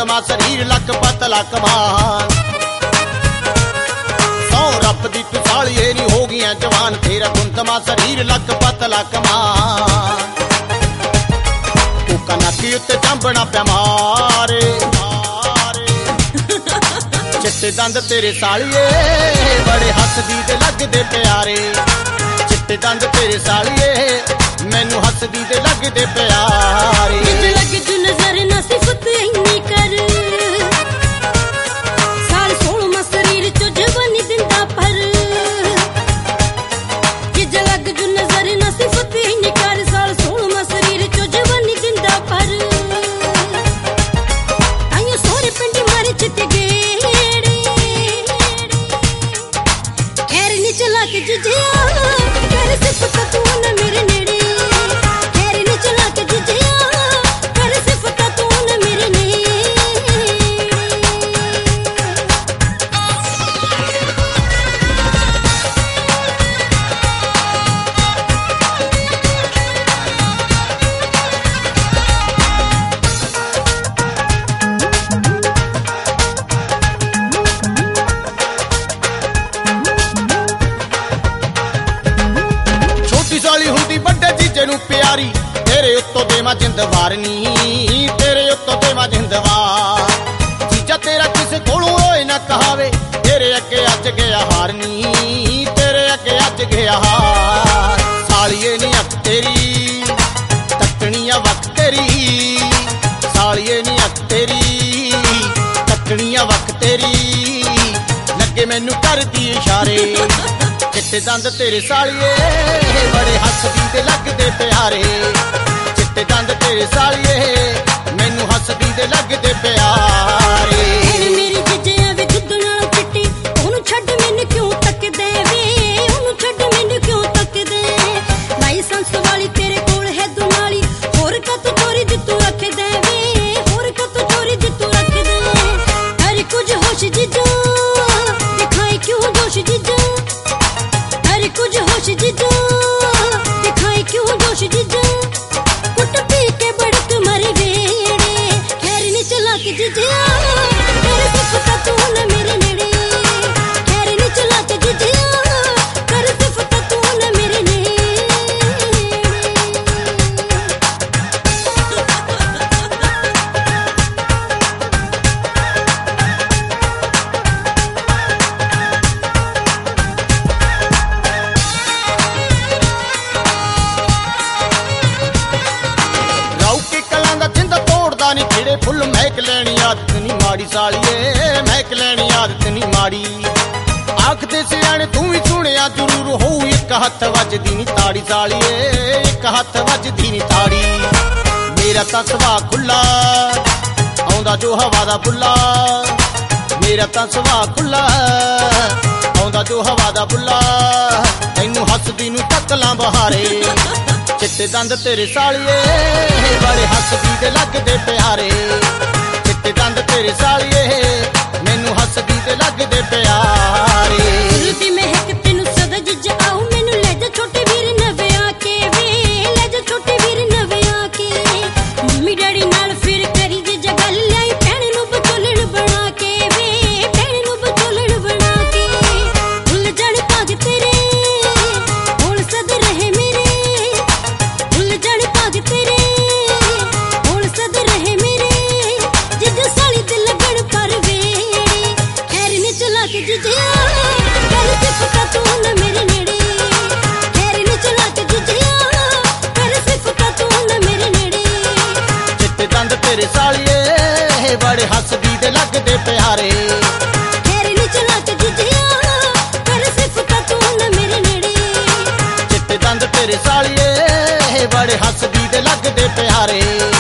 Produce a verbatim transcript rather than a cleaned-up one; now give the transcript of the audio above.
गुंदमा शरीर लक पतला कमान। सौ रब दी तू सालिए नी हो गई जवान, तेरा गुंदमा शरीर लक पतला कमान। कोका नक्की उत्ते चंबना प्या मारे, चिट्टे दंद तेरे सालिए बड़े हसदी दे लगदे प्यारे। चिट्टे दंद तेरे सालिए मैनू हसदी दे लगदे प्यारे। लग जू नजर ना सिफत इन्नी कर, साल सोलमा शरीर चो जवानी दिंदा पर। जिज लग जू नजर ना सिफत इन्नी कर, साल सोलमा शरीर चो जवानी दिंदा पर। आयो सोरे पिंडी मारे चिट्टे गेड़े, खैर नी चला के जिजिया कर सिफत तू न मेरे नेड़े। खैर नी चला के जिजिया कर सिफत तू न मेरे नेड़े। साली हुंदी बड़े जीजे नू प्यारी, तेरे उत्तों देवा जिंदवार नी, तेरे उत्तों देवा जिंदवार। जीजा तेरा किसे कोलों रोए ना कहावे, तेरे अगे अज गया हार नी, तेरे अगे अज गया हार। सालिए नी अख तेरी तकनिया वक तेरी, सालिए नी अख तेरी तकनिया वक तेरी, लगे मैनू कर दी इशारे। चिट्टे दंद तेरे सालिए बड़े हसदी दे लगदे प्यारे। चिट्टे दंद तेरे सालिए मैनू हसदी दे लगदे प्यारे। मेरी जिजिया वे खुद नाल चिट्टी, ओनू छड्ड मैनू क्यों तकदे वे, ओनू छड्ड मैनू क्यों तकदे। लाइसेंस वाली तेरे कोल है दुनाली, होर का तू चोरी जितू रख दे वे, होर का तू चोरी जितू रख दे। हर कुछ होश जिजा दिखाई क्यों जोश जिजा, हर कुछ होश जिजा दिखाई क्यों जोश जिजा। कुट पी के बड़क मर वेड़े, खैर नी चला के जिजिया कर सिफत तू न मेरे नेड़े। खैर नी चला के जिजिया कर सिफत तू न मेरे नेड़े। नी खिड़े फुल महक लैनी आदत नी माड़ी, सालिए महक लैनी आदत नी माड़ी। आखदे सियाने तू भी सुनिया जरूर हो, एक हथ वजदी नी ताड़ी सालिए, एक हथ वजदी नी ताड़ी। मेरा तां सुभा खुला आउंदा जो हवा दा बुल्ला, मेरा तां सुभा खुला आउंदा जो हवा दा बुल्ला। तैनू हसदी नू तकलां बहारे। चिट्टे दंद तेरे सालिए बड़े हसदी दे लगदे प्यारे। चिट्टे दंद तेरे सालिए मैनू हसदी दे लगदे प्यारे। दी महक तेनू सदा जिजा आऊ, मैनू ले जा छोटे वीर नवे आके वे, ले जा छोटे वीर नवे आके। मम्मी डैडी नाल फिर करी जिजा गल, लाई भैन नू बचोलण बना के वे, भैन नू बचोलण बना के। भुल जाण भाग तेरे होल सद रहे मेरे, भुल जाण भाग तेरे होल सद रहे मेरे। जिज साली ते लगण पर वेड़े, खैर नी चला के जिजिया कर सिफत तू न मेरे नेड़े। खैर नी चला के जिजिया कर सिफत तू न मेरे नेड़े। चिट्टे दंद तेरे सालिए बड़े हसदी दे लगदे प्यारे। खैर नी चला के जिजिया कर सिफत तू न मेरे नेड़े। चिट्टे दंद तेरे सालिए बड़े हसदी दे लगदे प्यारे।